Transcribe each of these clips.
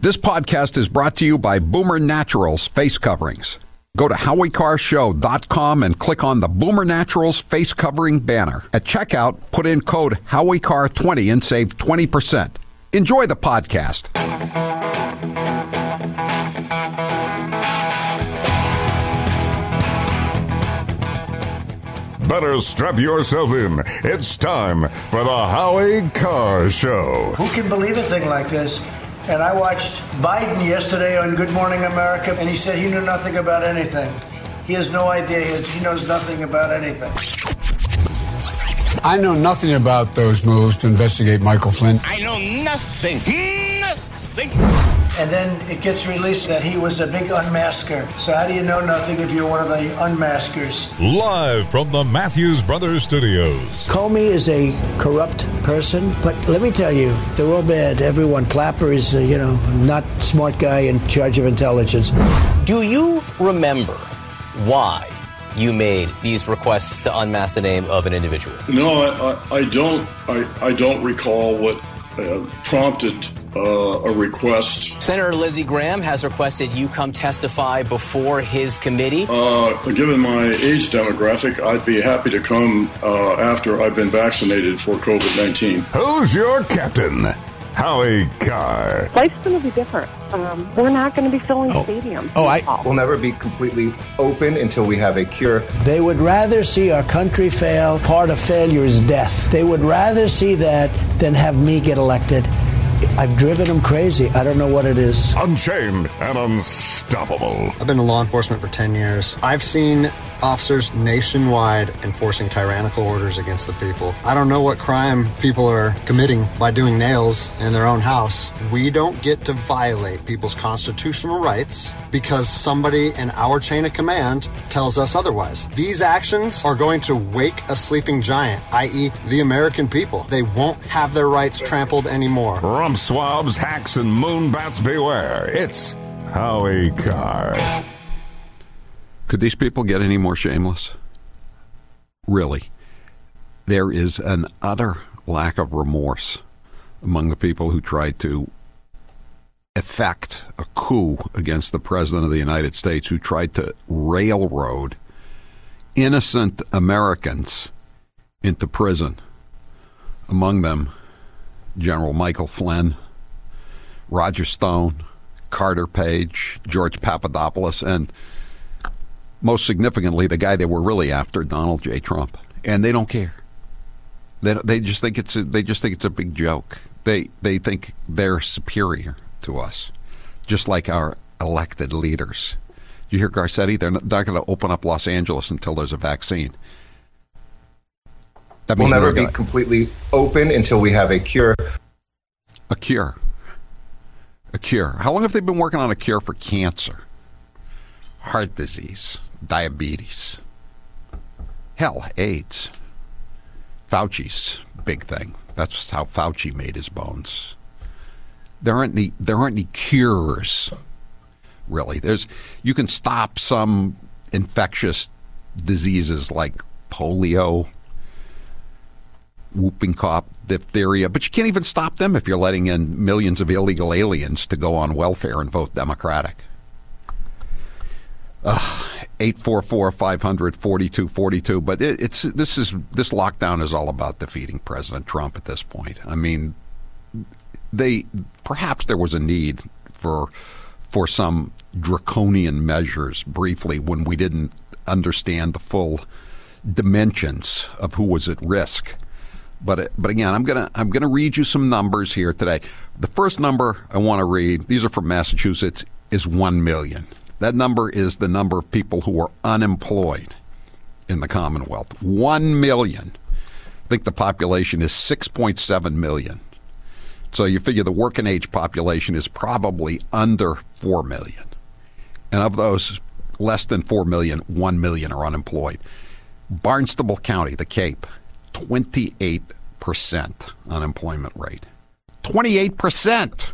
This podcast is brought to you by Boomer Naturals face coverings. Go to HowieCarrShow.com and click on the Boomer Naturals face covering banner. At checkout, put in code HowieCarr20 and save 20%. Enjoy the podcast. Better strap yourself in. It's time for the Howie Carr Show. Who can believe a thing like this? And I watched Biden yesterday on Good Morning America, and he said he knew nothing about anything. He has no idea. He knows nothing about anything. I know nothing about those moves to investigate Michael Flynn. I know nothing. Nothing. And then it gets released that he was a big unmasker. So how do you know nothing if you're one of the unmaskers? Live from the Matthews Brothers Studios. Comey is a corrupt person, but let me tell you, they're all bad. Everyone. Clapper is, not smart guy in charge of intelligence. Do you remember why you made these requests to unmask the name of an individual? No, I don't. I don't recall what prompted a request. Senator Lindsey Graham has requested you come testify before his committee. Given my age demographic, I'd be happy to come after I've been vaccinated for COVID-19. Who's your captain? Howie Carr. Life's going to be different. We're not going to be filling stadiums. We'll never be completely open until we have a cure. They would rather see our country fail. Part of failure is death. They would rather see that than have me get elected. I've driven them crazy. I don't know what it is. Unchained and unstoppable. I've been in law enforcement for 10 years. I've seen officers nationwide enforcing tyrannical orders against the people. I don't know what crime people are committing by doing nails in their own house. We don't get to violate people's constitutional rights because somebody in our chain of command tells us otherwise. These actions are going to wake a sleeping giant, i.e. the American people. They won't have their rights trampled anymore. Rump swabs, hacks, and moonbats beware. It's Howie Carr. Could these people get any more shameless? Really? There is an utter lack of remorse among the people who tried to effect a coup against the President of the United States, who tried to railroad innocent Americans into prison. Among them, General Michael Flynn, Roger Stone, Carter Page, George Papadopoulos, and most significantly, the guy they were really after, Donald J. Trump, and they don't care. They just think it's a big joke. They think they're superior to us, just like our elected leaders. You hear Garcetti? They're not going to open up Los Angeles until there's a vaccine. That means we'll never be completely open until we have a cure. A cure. A cure. How long have they been working on a cure for cancer, heart disease, diabetes? Hell, AIDS. Fauci's big thing. That's how Fauci made his bones. There aren't any cures, really. You can stop some infectious diseases like polio, whooping cough, diphtheria, but you can't even stop them if you're letting in millions of illegal aliens to go on welfare and vote Democratic. 844-500-4242. But this lockdown is all about defeating President Trump at this point. I mean, perhaps there was a need for some draconian measures briefly when we didn't understand the full dimensions of who was at risk. But again, I'm gonna read you some numbers here today. The first number I want to read, these are from Massachusetts, is 1 million. That number is the number of people who are unemployed in the Commonwealth. 1 million. I think the population is 6.7 million. So you figure the working age population is probably under 4 million. And of those less than 4 million, 1 million are unemployed. Barnstable County, the Cape, 28% unemployment rate. 28%.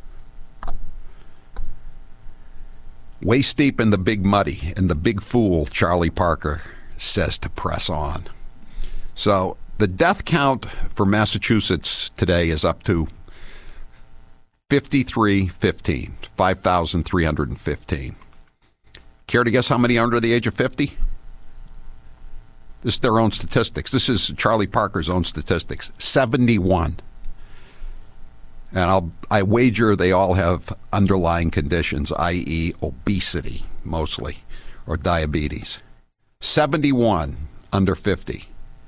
Waist deep in the big muddy, and the big fool, Charlie Parker, says to press on. So the death count for Massachusetts today is up to 5315, 5,315. Care to guess how many are under the age of 50? This is their own statistics. This is Charlie Parker's own statistics. 71. And I wager they all have underlying conditions, i.e. obesity, mostly, or diabetes. 71 under 50.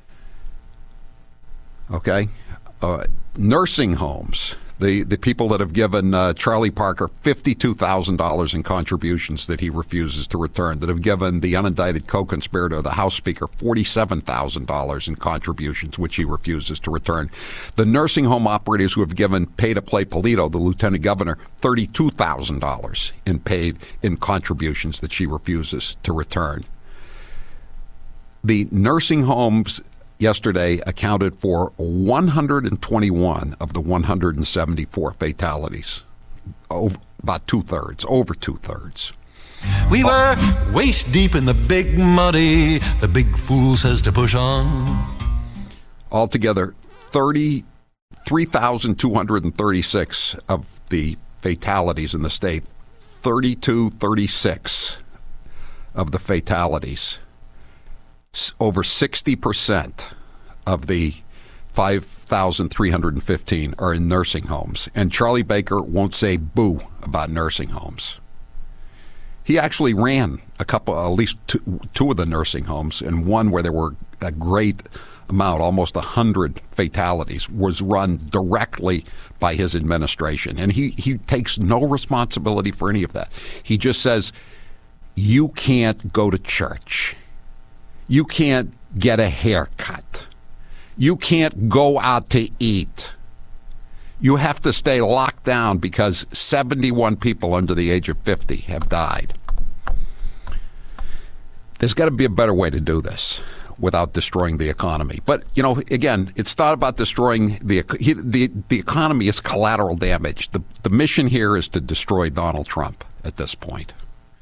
Okay? Nursing homes. The people that have given Charlie Parker $52,000 in contributions that he refuses to return, that have given the unindicted co-conspirator, the House Speaker, $47,000 in contributions, which he refuses to return. The nursing home operators who have given pay-to-play Polito, the lieutenant governor, $32,000 in contributions that she refuses to return. The nursing homes yesterday accounted for 121 of the 174 fatalities, about two-thirds, over two-thirds. We were waist deep in the big muddy, the big fool says to push on. Altogether, 3,236 of the fatalities in the state, 36 of the fatalities. Over 60% of the 5,315 are in nursing homes. And Charlie Baker won't say boo about nursing homes. He actually ran at least two of the nursing homes, and one where there were a great amount, almost 100 fatalities, was run directly by his administration. And he takes no responsibility for any of that. He just says, you can't go to church. You can't get a haircut. You can't go out to eat. You have to stay locked down because 71 people under the age of 50 have died. There's got to be a better way to do this without destroying the economy. But, again, it's not about destroying the economy is collateral damage. The mission here is to destroy Donald Trump at this point.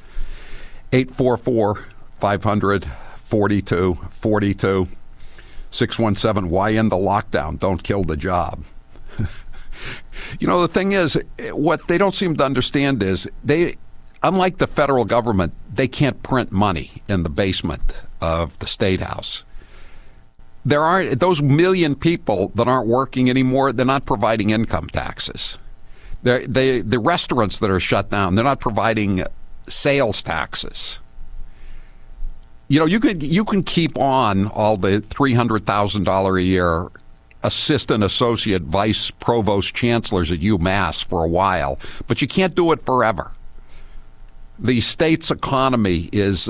844-500-4242. 617, why end the lockdown? Don't kill the job. The thing is, what they don't seem to understand is unlike the federal government, they can't print money in the basement of the State House. There are those million people that aren't working anymore. They're not providing income taxes. The restaurants that are shut down, they're not providing sales taxes. You can keep on all the $300,000 a year assistant, associate, vice provost chancellors at UMass for a while, but you can't do it forever. The state's economy is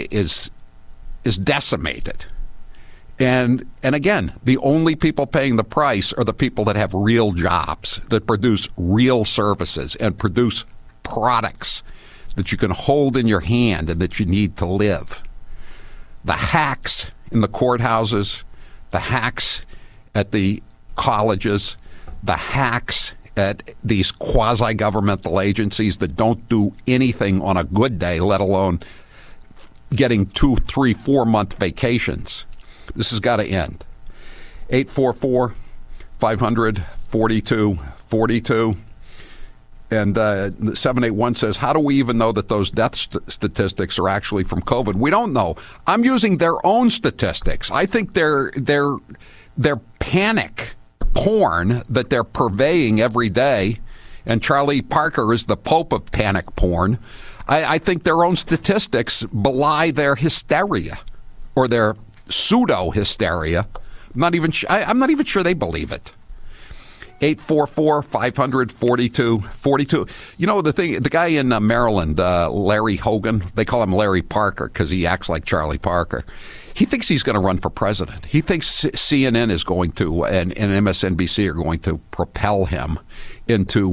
decimated, and again, the only people paying the price are the people that have real jobs, that produce real services and produce products that you can hold in your hand and that you need to live. The hacks in the courthouses, the hacks at the colleges, the hacks at these quasi-governmental agencies that don't do anything on a good day, let alone getting 2, 3, 4-month vacations. This has got to end. 844-500-4242. And 781 says, how do we even know that those death statistics are actually from COVID? We don't know. I'm using their own statistics. I think they're panic porn that they're purveying every day, and Charlie Parker is the pope of panic porn. I think their own statistics belie their hysteria or their pseudo-hysteria. I'm not even sure they believe it. 844-500-4242. The guy in Maryland, Larry Hogan, they call him Larry Parker because he acts like Charlie Parker. He thinks he's going to run for president. He thinks CNN is going to, and MSNBC are going to propel him into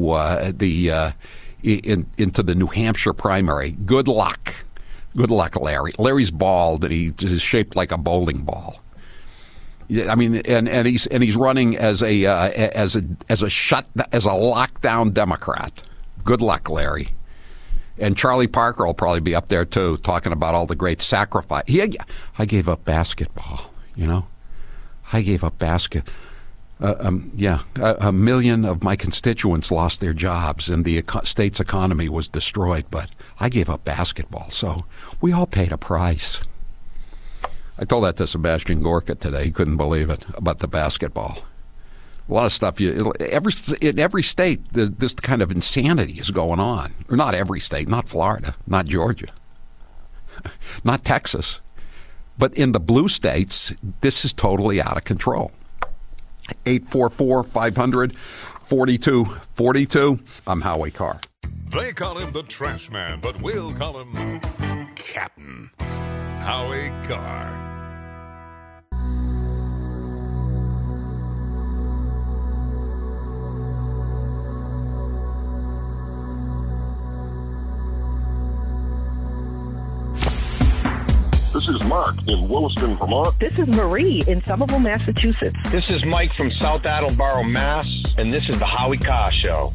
into the New Hampshire primary. Good luck. Good luck, Larry. Larry's bald and he is shaped like a bowling ball. I mean, and he's running as a lockdown Democrat. Good luck, Larry. And Charlie Parker will probably be up there too, talking about all the great sacrifice. I gave up basketball. I gave up basket. A million of my constituents lost their jobs and the state's economy was destroyed, but I gave up basketball, so we all paid a price. I told that to Sebastian Gorka today. He couldn't believe it about the basketball. A lot of stuff. In every state, this kind of insanity is going on. Or not every state, not Florida, not Georgia, not Texas. But in the blue states, this is totally out of control. 844-500-4242. I'm Howie Carr. They call him the Trash Man, but we'll call him Captain Howie Carr. This is Mark in Williston, Vermont. This is Marie in Somerville, Massachusetts. This is Mike from South Attleboro, Mass. And this is the Howie Carr Show.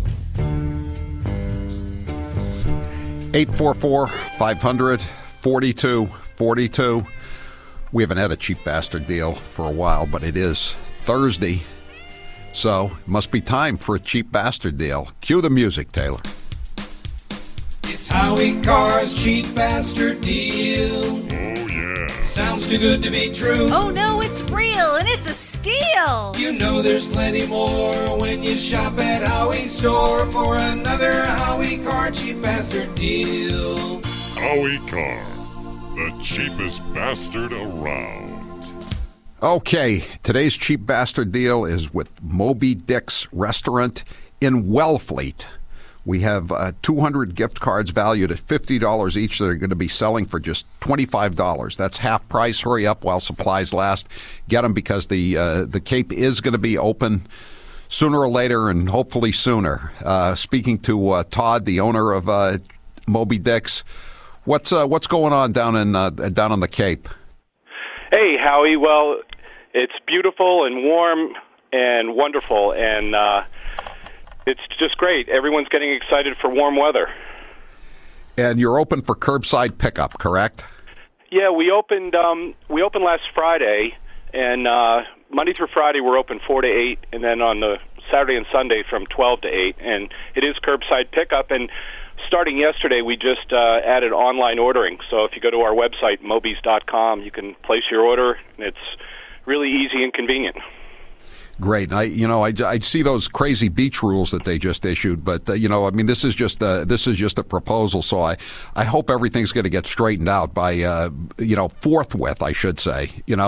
844-500-4242. We haven't had a cheap bastard deal for a while, but it is Thursday, so it must be time for a cheap bastard deal. Cue the music, Taylor. It's Howie Carr's cheap bastard deal. Oh, yeah. Sounds too good to be true. Oh, no, it's real, and it's a steal. You know there's plenty more when you shop at Howie's store for another Howie Carr cheap bastard deal. Howie Carr, the cheapest bastard around. Okay, today's cheap bastard deal is with Moby Dick's Restaurant in Wellfleet. We have 200 gift cards valued at $50 each that are going to be selling for just $25. That's half price. Hurry up while supplies last. Get them because the Cape is going to be open sooner or later, and hopefully sooner. Speaking to Todd, the owner of Moby Dick's, what's going on down on the Cape? Hey, Howie. Well, it's beautiful and warm and wonderful, and it's just great. Everyone's getting excited for warm weather. And you're open for curbside pickup, correct? Yeah, we opened last Friday, and Monday through Friday we're open 4 to 8, and then on the Saturday and Sunday from 12 to 8. And it is curbside pickup. And starting yesterday, we just added online ordering. So if you go to our website, mobys.com, you can place your order, and it's really easy and convenient. Great. I see those crazy beach rules that they just issued, but this is just a proposal. So I hope everything's going to get straightened out by forthwith, I should say.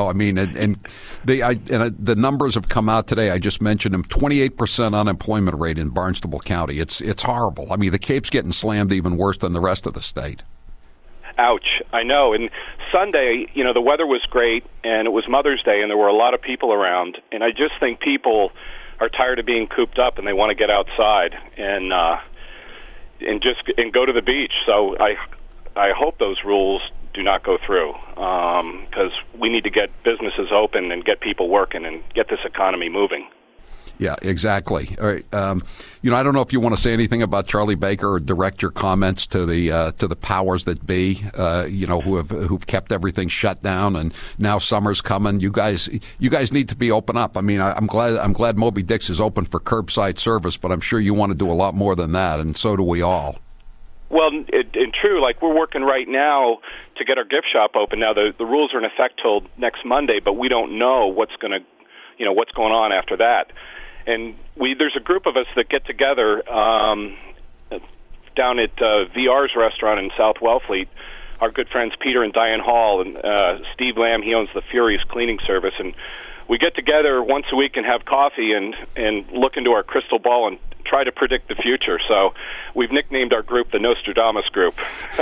The numbers have come out today. I just mentioned them. 28% unemployment rate in Barnstable County. It's horrible. I mean, the Cape's getting slammed even worse than the rest of the state. Ouch, I know. And Sunday, the weather was great, and it was Mother's Day, and there were a lot of people around. And I just think people are tired of being cooped up, and they want to get outside and go to the beach. So I hope those rules do not go through, because we need to get businesses open and get people working and get this economy moving. Yeah, exactly. All right. I don't know if you want to say anything about Charlie Baker or direct your comments to the powers that be, who've kept everything shut down, and now summer's coming. You guys need to be open up. I mean, I'm glad Moby Dick's is open for curbside service, but I'm sure you want to do a lot more than that, and so do we all. Well, in true, like we're working right now to get our gift shop open. Now the rules are in effect till next Monday, but we don't know what's going on after that. And there's a group of us that get together down at VR's restaurant in South Wellfleet. Our good friends Peter and Diane Hall and Steve Lamb, he owns the Furious Cleaning Service. And we get together once a week and have coffee and look into our crystal ball and try to predict the future. So we've nicknamed our group the Nostradamus Group.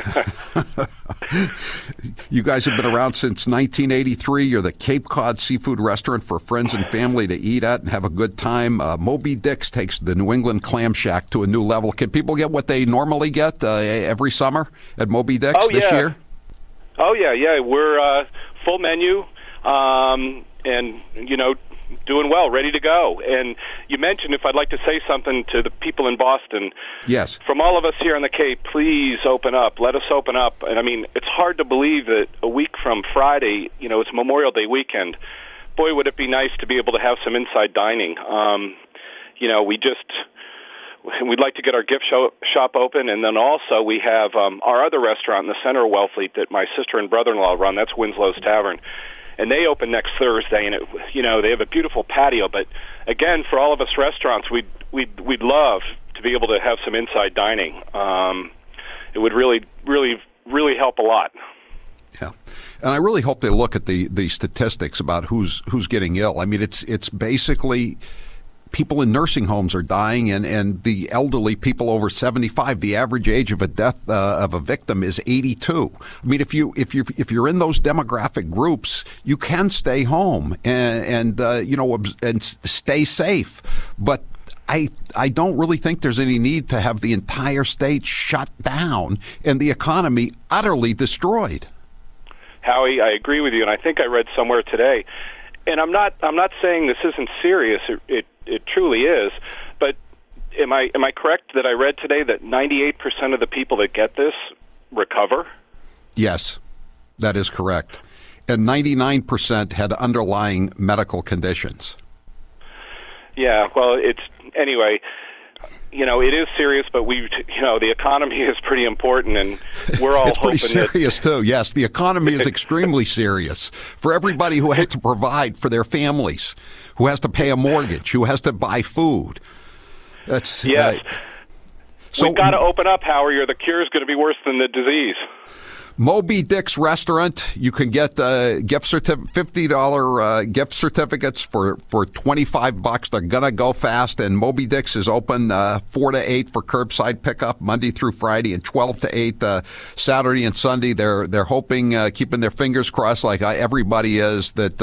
You guys have been around since 1983. You're the Cape Cod seafood restaurant for friends and family to eat at and have a good time. Moby Dick's takes the New England Clam Shack to a new level. Can people get what they normally get every summer at Moby Dick's this year? Oh, yeah. We're full menu, and, doing well, ready to go. And you mentioned if I'd like to say something to the people in Boston. Yes. From all of us here on the Cape, please open up. Let us open up. And, I mean, it's hard to believe that a week from Friday, it's Memorial Day weekend, boy, would it be nice to be able to have some inside dining. We'd like to get our gift shop open, and then also we have our other restaurant in the center of Wellfleet that my sister and brother-in-law run. That's Winslow's Tavern, and they open next Thursday. And they have a beautiful patio. But again, for all of us restaurants, we'd love to be able to have some inside dining. It would really, really, really help a lot. Yeah, and I really hope they look at the statistics about who's getting ill. I mean, it's basically people in nursing homes are dying, and the elderly, people over 75. The average age of a death of a victim is 82. I mean, if you're in those demographic groups, you can stay home and stay safe. But I don't really think there's any need to have the entire state shut down and the economy utterly destroyed. Howie, I agree with you, and I think I read somewhere today, and I'm not saying this isn't serious. It truly is, but am I correct that I read today that 98% of the people that get this recover? Yes, that is correct, and 99% had underlying medical conditions. Yeah, well, anyway. It is serious, but the economy is pretty important, and we're all hoping it's pretty serious too. Yes, the economy is extremely serious for everybody who has to provide for their families, who has to pay a mortgage, who has to buy food. Yes. We've got to open up, Howard, or the cure is going to be worse than the disease. Moby Dick's Restaurant, you can get $50 gift certificates for $25. They're going to go fast, and Moby Dick's is open 4 to 8 for curbside pickup Monday through Friday, and 12 to 8 Saturday and Sunday. They're hoping, keeping their fingers crossed like everybody is, that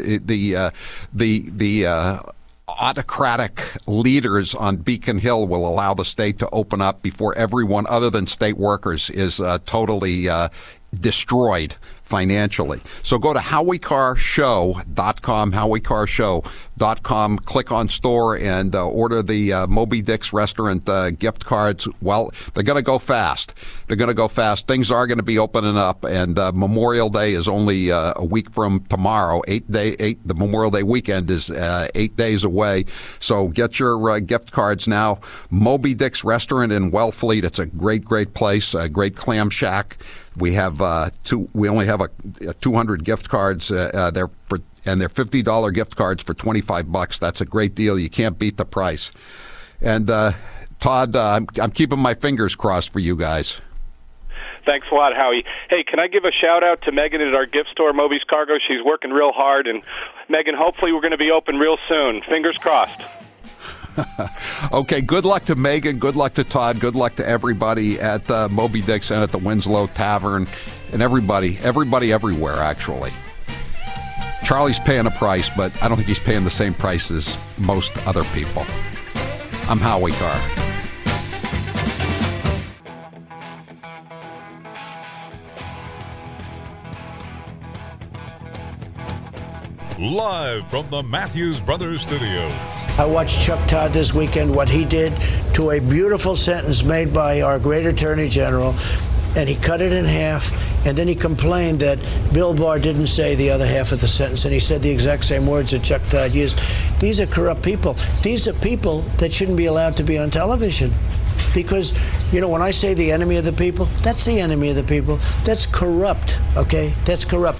the autocratic leaders on Beacon Hill will allow the state to open up before everyone other than state workers is totally destroyed financially. So go to HowieCarShow.com, HowieCarShow.com, click on store and order the Moby Dick's Restaurant gift cards. Well, they're going to go fast. Things are going to be opening up, and Memorial Day is only a week from tomorrow. The Memorial Day weekend is 8 days away. So get your gift cards now. Moby Dick's Restaurant in Wellfleet. It's a great, great place, a great clam shack. We have we only have 200 gift cards. They're $50 gift cards for $25. That's a great deal. You can't beat the price. And Todd, I'm keeping my fingers crossed for you guys. Thanks a lot, Howie. Hey, can I give a shout out to Megan at our gift store, Moby's Cargo? She's working real hard, and Megan, hopefully we're going to be open real soon. Fingers crossed. Okay, good luck to Megan, good luck to Todd, good luck to everybody at Moby Dick's and at the Winslow Tavern, and everybody everywhere, actually. Charlie's paying a price, but I don't think he's paying the same price as most other people. I'm Howie Carr. Live from the Matthews Brothers Studios. I watched Chuck Todd this weekend, what he did to a beautiful sentence made by our great Attorney General, and he cut it in half, and then he complained that Bill Barr didn't say the other half of the sentence, and he said the exact same words that Chuck Todd used. These are corrupt people. These are people that shouldn't be allowed to be on television. Because, when I say the enemy of the people, that's the enemy of the people. That's corrupt, okay? That's corrupt.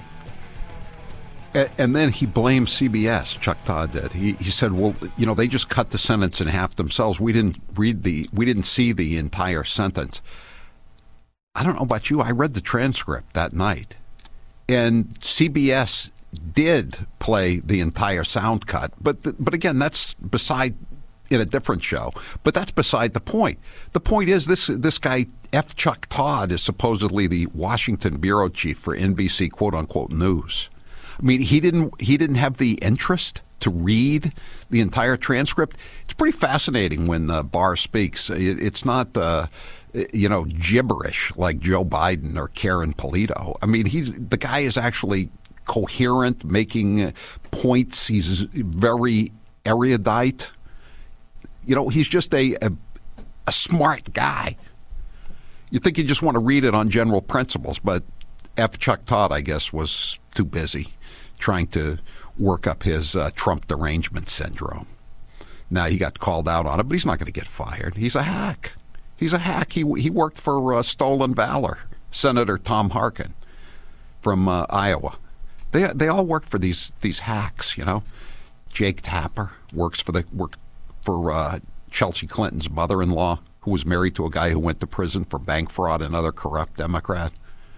And then he blamed CBS. Chuck Todd did. He said, "Well, they just cut the sentence in half themselves. We didn't see the entire sentence." I don't know about you. I read the transcript that night, and CBS did play the entire sound cut. But again, that's beside in a different show. But that's beside the point. The point is this guy F. Chuck Todd is supposedly the Washington bureau chief for NBC quote unquote news. I mean, he didn't have the interest to read the entire transcript. It's pretty fascinating when Barr speaks. It's not gibberish like Joe Biden or Karen Polito. I mean, the guy is actually coherent, making points. He's very erudite. He's just a smart guy. You think you just want to read it on general principles, but F. Chuck Todd, I guess, was too busy trying to work up his Trump derangement syndrome. Now, he got called out on it, but he's not going to get fired. He's a hack. He's a hack. He worked for Stolen Valor, Senator Tom Harkin from Iowa. They all work for these hacks, you know. Jake Tapper worked for Chelsea Clinton's mother-in-law, who was married to a guy who went to prison for bank fraud, another corrupt Democrat.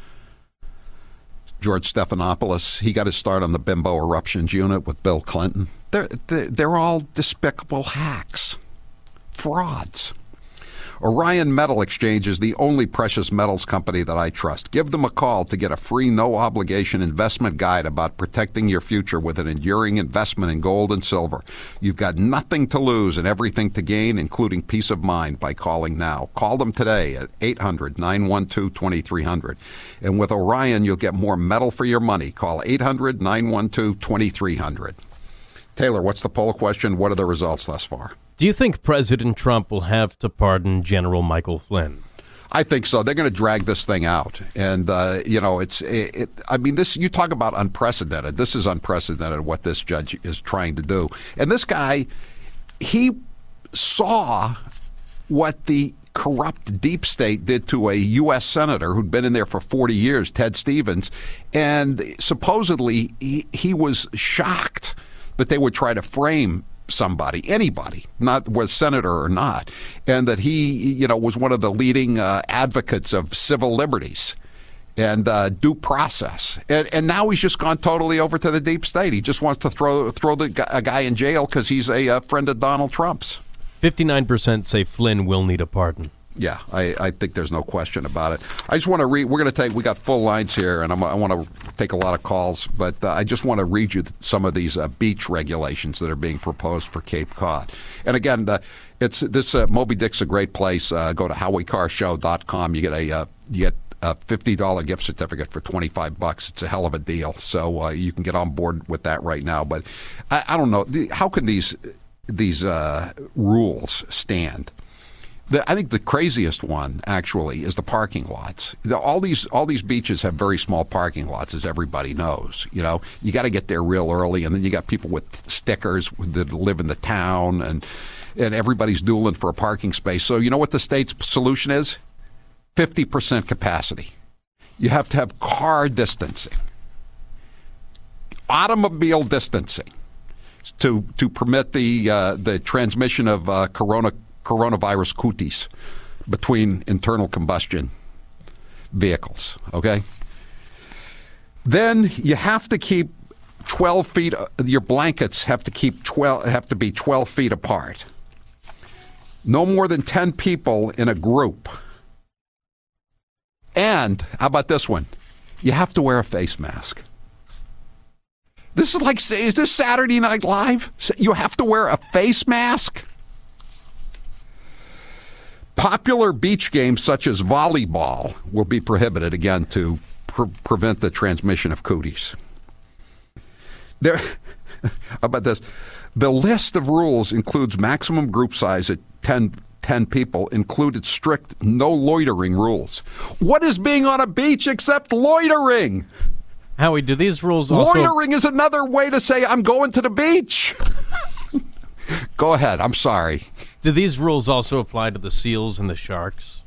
George Stephanopoulos, he got his start on the Bimbo Eruptions Unit with Bill Clinton. They're all despicable hacks, frauds. Orion Metal Exchange is the only precious metals company that I trust. Give them a call to get a free, no-obligation investment guide about protecting your future with an enduring investment in gold and silver. You've got nothing to lose and everything to gain, including peace of mind, by calling now. Call them today at 800-912-2300. And with Orion, you'll get more metal for your money. Call 800-912-2300. Taylor, what's the poll question? What are the results thus far? Do you think President Trump will have to pardon General Michael Flynn? I think so. They're going to drag this thing out. And, I mean, this, you talk about unprecedented. This is unprecedented what this judge is trying to do. And this guy, he saw what the corrupt deep state did to a U.S. senator who'd been in there for 40 years, Ted Stevens. And supposedly he was shocked that they would try to frame somebody, anybody, not was senator or not, and that he, was one of the leading advocates of civil liberties and due process. And now he's just gone totally over to the deep state. He just wants to throw a guy in jail because he's a friend of Donald Trump's. 59% say Flynn will need a pardon. Yeah, I think there's no question about it. I just want to read. We got full lines here, and I want to take a lot of calls, but I just want to read you some of these beach regulations that are being proposed for Cape Cod. And again, Moby Dick's a great place. Go to HowieCarShow.com. You get a $50 gift certificate for $25. It's a hell of a deal. So you can get on board with that right now. But I don't know, how can these rules stand? I think the craziest one, actually, is the parking lots. All these beaches have very small parking lots, as everybody knows. You got to get there real early, and then you got people with stickers that live in the town, and everybody's dueling for a parking space. So you know what the state's solution is? 50% capacity. You have to have car distancing, automobile distancing, to permit the transmission of coronavirus cooties between internal combustion vehicles, okay? Then you have to keep 12 feet, your blankets have to be 12 feet apart. No more than 10 people in a group. And, how about this one? You have to wear a face mask. Is this Saturday Night Live? You have to wear a face mask? Popular beach games such as volleyball will be prohibited, again, to prevent the transmission of cooties. How about this? The list of rules includes maximum group size at 10 people, included strict no loitering rules. What is being on a beach except loitering? Howie, do these rules also... Loitering is another way to say I'm going to the beach. Go ahead. I'm sorry. Do these rules also apply to the seals and the sharks?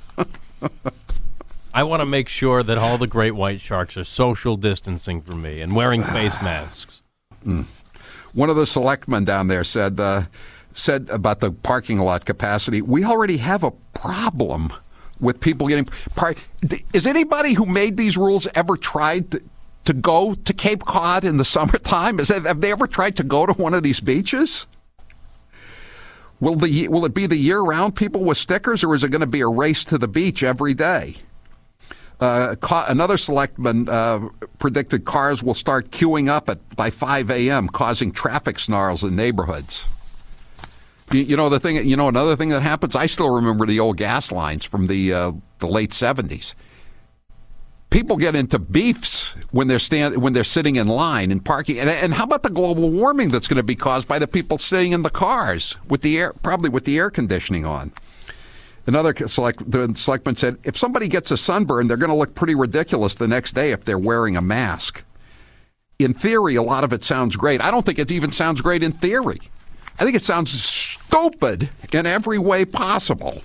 I want to make sure that all the great white sharks are social distancing from me and wearing face masks. One of the selectmen down there said about the parking lot capacity, we already have a problem with people getting... Is anybody who made these rules ever tried to go to Cape Cod in the summertime? Have they ever tried to go to one of these beaches? Will it be the year-round people with stickers, or is it going to be a race to the beach every day? Another selectman predicted cars will start queuing up by 5 a.m., causing traffic snarls in neighborhoods. Another thing that happens. I still remember the old gas lines from the late 70s. People get into beefs when they're sitting in line and parking. And how about the global warming that's going to be caused by the people sitting in the cars with the air conditioning on? The selectman said, if somebody gets a sunburn, they're going to look pretty ridiculous the next day if they're wearing a mask. in theory, a lot of it sounds great. I don't think it even sounds great in theory. I think it sounds stupid in every way possible.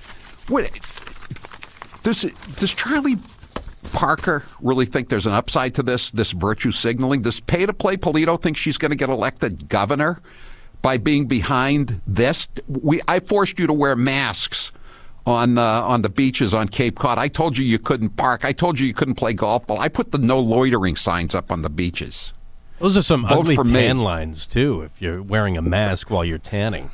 Does Charlie Parker really think there's an upside to this virtue signaling? Does pay-to-play Polito think she's going to get elected governor by being behind this? I forced you to wear masks on the beaches on Cape Cod. I told you couldn't park. I told you couldn't play golf ball. I put the no loitering signs up on the beaches. Those are some ugly tan lines, too, if you're wearing a mask while you're tanning.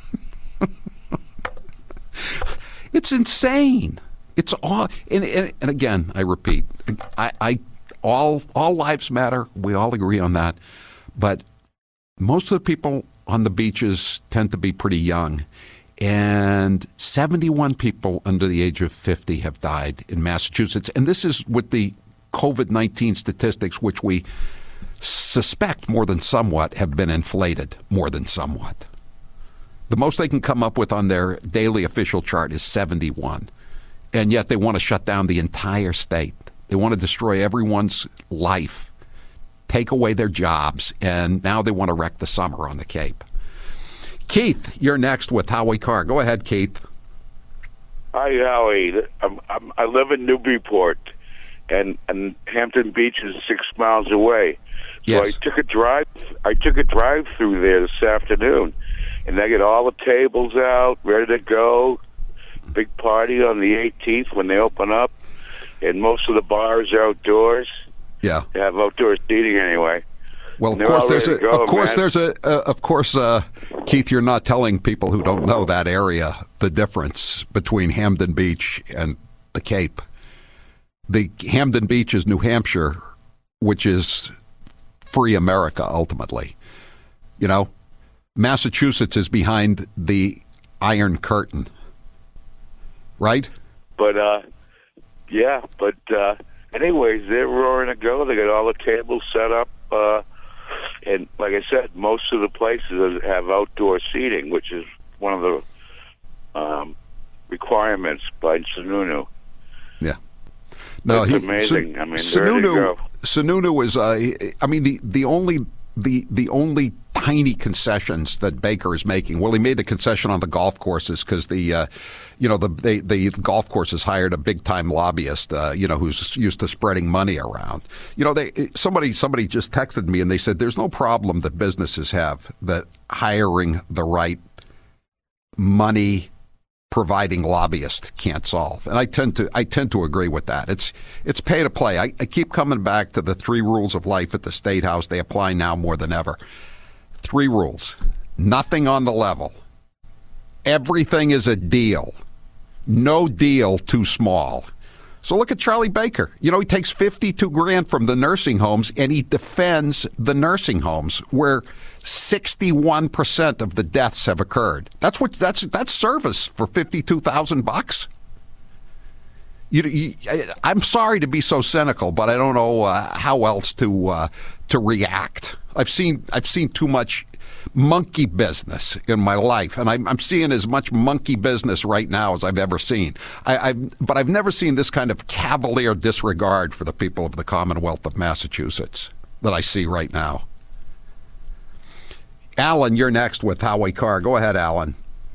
It's insane. It's all, and again, I repeat, all lives matter. We all agree on that. But most of the people on the beaches tend to be pretty young. And 71 people under the age of 50 have died in Massachusetts. And this is with the COVID-19 statistics, which we suspect more than somewhat have been inflated more than somewhat. The most they can come up with on their daily official chart is 71. And yet they want to shut down the entire state. They want to destroy everyone's life, take away their jobs, and now they want to wreck the summer on the Cape. Keith, you're next with Howie Carr. Go ahead, Keith. Hi, Howie. I live in Newburyport, and Hampton Beach is 6 miles away. So yes. I took a drive through there this afternoon, and they get all the tables out, ready to go. Big party on the 18th when they open up, and most of the bars are outdoors. Yeah, they have outdoor seating anyway. Well, of course, Keith, you're not telling people who don't know that area the difference between Hampton Beach and the Cape. The Hampton Beach is New Hampshire, which is free America ultimately. You know, Massachusetts is behind the Iron Curtain, right? But anyways, they're roaring to go. They got all the tables set up. And like I said, most of the places have outdoor seating, which is one of the requirements by Sununu. Yeah. No, it's amazing. Sununu is. The only tiny concessions that Baker is making. Well, he made the concession on the golf courses because the golf courses hired a big time lobbyist, who's used to spreading money around. Somebody just texted me and they said there's no problem that businesses have that hiring the right money providing lobbyist can't solve. And I tend to agree with that. It's pay to play. I keep coming back to the 3 rules of life at the State House. They apply now more than ever. 3 rules. Nothing on the level. Everything is a deal. No deal too small. So look at Charlie Baker. He takes $52,000 from the nursing homes and he defends the nursing homes where 61% of the deaths have occurred. That's service for $52,000. I'm sorry to be so cynical, but I don't know how else to react. I've seen too much monkey business in my life, and I'm seeing as much monkey business right now as I've ever seen. But I've never seen this kind of cavalier disregard for the people of the Commonwealth of Massachusetts that I see right now. Alan, you're next with Howie Carr. Go ahead, Alan.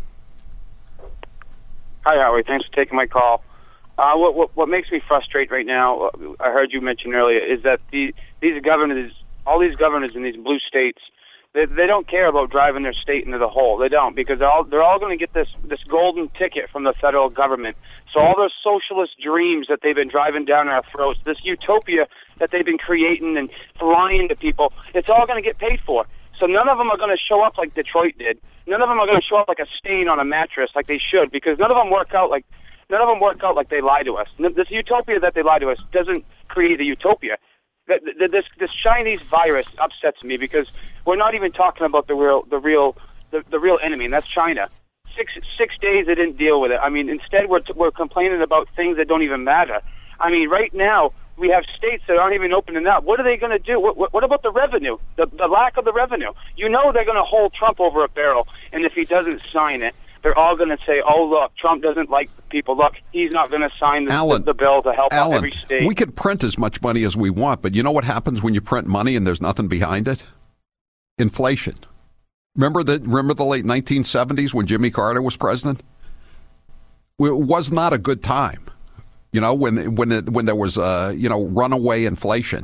Hi, Howie. Thanks for taking my call. What makes me frustrated right now, I heard you mention earlier, is that these governors, all these governors in these blue states, they don't care about driving their state into the hole. They don't, because they're all going to get this golden ticket from the federal government. So all those socialist dreams that they've been driving down our throats, this utopia that they've been creating and lying to people, it's all going to get paid for. So none of them are going to show up like Detroit did. None of them are going to show up like a stain on a mattress like they should, because none of them work out like they lie to us. This utopia that they lie to us doesn't create a utopia. This Chinese virus upsets me because we're not even talking about the real enemy, and that's China. Six days they didn't deal with it. I mean, instead we're complaining about things that don't even matter. I mean, right now we have states that aren't even opening up. What are they going to do? What about the revenue? The lack of the revenue. They're going to hold Trump over a barrel, and if he doesn't sign it, they're all going to say, "Oh, look, Trump doesn't like the people. Look, he's not going to sign the bill to help out every state." We could print as much money as we want, but you know what happens when you print money and there's nothing behind it? Inflation. Remember the late 1970s when Jimmy Carter was president? It was not a good time. When there was runaway inflation.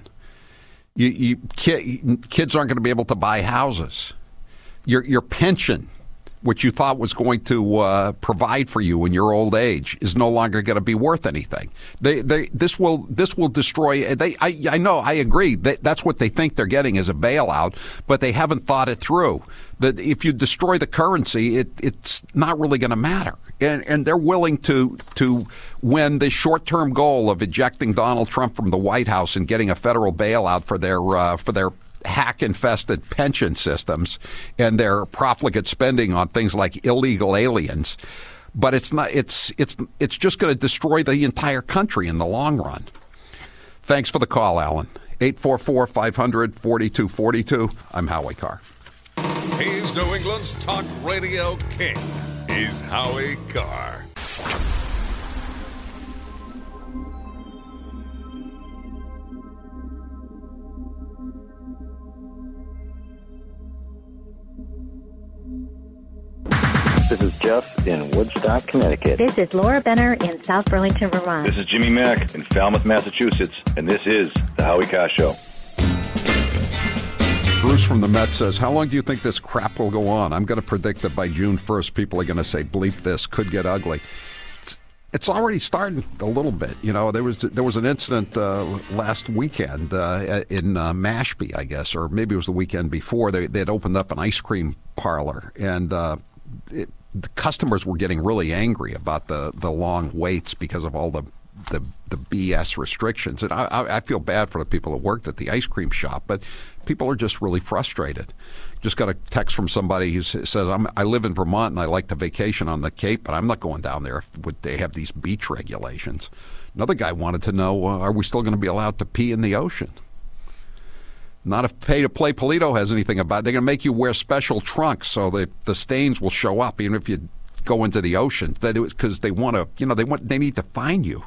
Kids aren't going to be able to buy houses. Your pension, which you thought was going to provide for you in your old age, is no longer going to be worth anything. This will destroy. I know. I agree. That's what they think they're getting is a bailout, but they haven't thought it through. That if you destroy the currency, it's not really going to matter. And they're willing to win the short-term goal of ejecting Donald Trump from the White House and getting a federal bailout for their hack-infested pension systems and their profligate spending on things like illegal aliens. But it's not. It's just going to destroy the entire country in the long run. Thanks for the call, Alan. 844-500-4242. I'm Howie Carr. He's New England's talk radio king. He's Howie Carr. This is Jeff in Woodstock, Connecticut. This is Laura Benner in South Burlington, Vermont. This is Jimmy Mack in Falmouth, Massachusetts, and this is The Howie Carr Show. Bruce from the Met says, how long do you think this crap will go on? I'm going to predict that by June 1st, people are going to say, bleep this, could get ugly. It's already starting a little bit. There was an incident last weekend in Mashpee, I guess, or maybe it was the weekend before. They had opened up an ice cream parlor, and the customers were getting really angry about the long waits because of all the BS restrictions. And I feel bad for the people that worked at the ice cream shop, but people are just really frustrated. Just got a text from somebody who says, I live in Vermont and I like to vacation on the Cape, but I'm not going down there if they have these beach regulations. Another guy wanted to know, are we still going to be allowed to pee in the ocean? Not if Pay-to-Play Polito has anything about it. They're going to make you wear special trunks so the stains will show up even if you go into the ocean, because they want to, they need to find you,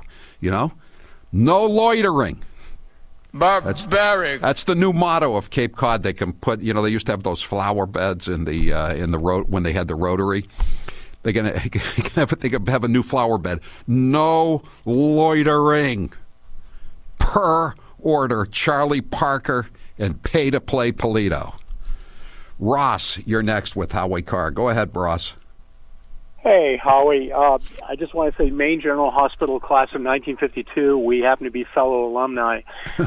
No loitering. Barbaric. That's the new motto of Cape Cod. They can put, they used to have those flower beds in the road when they had the Rotary. They can have a new flower bed. No loitering. Per order, Charlie Parker and Pay-to-Play Polito. Ross, you're next with Howie Carr. Go ahead, Ross. Hey, Howie. I just want to say Maine General Hospital class of 1952. We happen to be fellow alumni.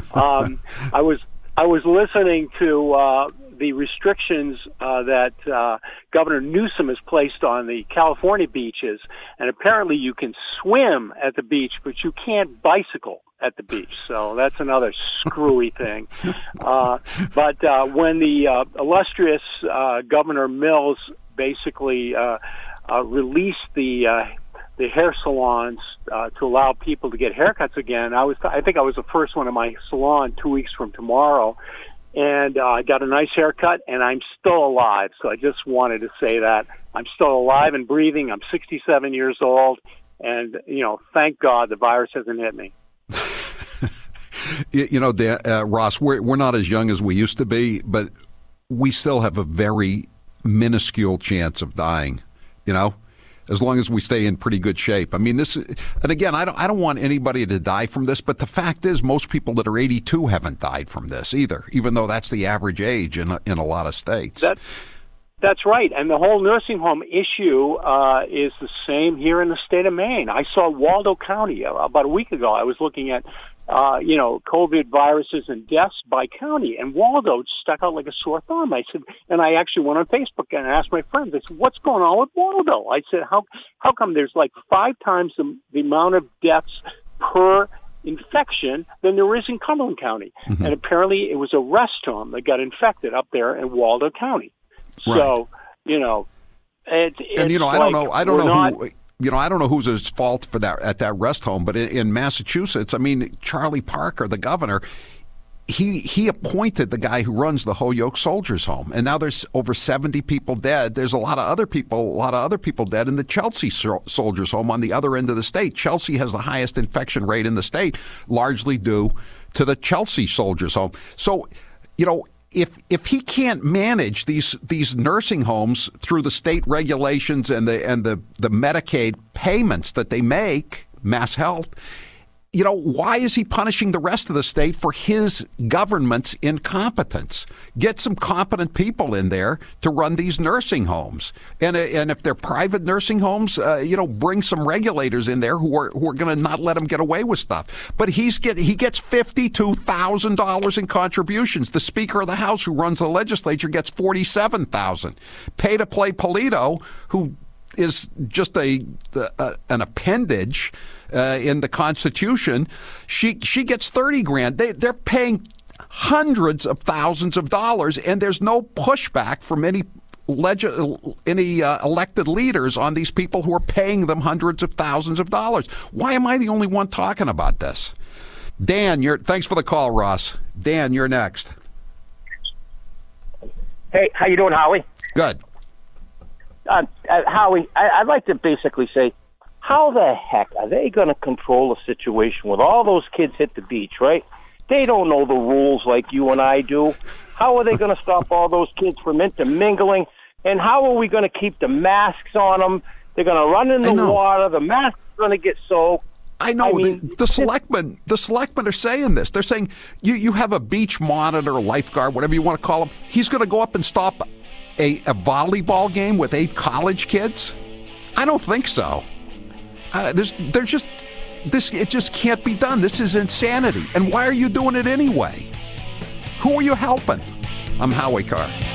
I was listening to the restrictions that Governor Newsom has placed on the California beaches, and apparently you can swim at the beach, but you can't bicycle at the beach. So that's another screwy thing. But when the illustrious Governor Mills basically released the hair salons to allow people to get haircuts again, I think I was the first one in my salon 2 weeks from tomorrow, and I got a nice haircut, and I'm still alive. So I just wanted to say that I'm still alive and breathing. I'm 67 years old, and thank God the virus hasn't hit me. Ross, we're not as young as we used to be, but we still have a very minuscule chance of dying. As long as we stay in pretty good shape. I mean, and again, I don't want anybody to die from this, but the fact is most people that are 82 haven't died from this either, even though that's the average age in a lot of states. That's right. And the whole nursing home issue is the same here in the state of Maine. I saw Waldo County about a week ago. I was looking at COVID viruses and deaths by county, and Waldo stuck out like a sore thumb. I said, and I actually went on Facebook and asked my friends, I said, what's going on with Waldo? I said, how come there's like 5 times the amount of deaths per infection than there is in Cumberland County? Mm-hmm. And apparently it was a rest home that got infected up there in Waldo County. Right. So, I don't know who's at fault for that at that rest home, but in Massachusetts, I mean, Charlie Parker, the governor, he appointed the guy who runs the Holyoke Soldiers Home, and now there's over 70 people dead. There's a lot of other people dead in the Chelsea Soldiers Home on the other end of the state. Chelsea has the highest infection rate in the state, largely due to the Chelsea Soldiers Home. So, if he can't manage these nursing homes through the state regulations and the Medicaid payments that they make, Mass Health, why is he punishing the rest of the state for his government's incompetence? Get some competent people in there to run these nursing homes, and if they're private nursing homes, bring some regulators in there who are going to not let him get away with stuff. But he gets $52,000 in contributions. The Speaker of the House, who runs the legislature, gets $47,000. Pay to play Polito, who is just an appendage in the Constitution. She gets $30,000. They're paying hundreds of thousands of dollars, and there's no pushback from any elected leaders on these people who are paying them hundreds of thousands of dollars. Why am I the only one talking about this? Dan, thanks for the call, Ross. Dan, you're next. Hey, how you doing, Howie? Good. Howie, I'd like to basically say, how the heck are they going to control a situation with all those kids hit the beach, right? They don't know the rules like you and I do. How are they going to stop all those kids from intermingling? And how are we going to keep the masks on them? They're going to run in the water. The masks are going to get soaked. I know. The selectmen are saying this. They're saying you have a beach monitor, lifeguard, whatever you want to call him. He's going to go up and stop a volleyball game with 8 college kids? I don't think so. There's just this. It just can't be done. This is insanity. And why are you doing it anyway? Who are you helping? I'm Howie Carr.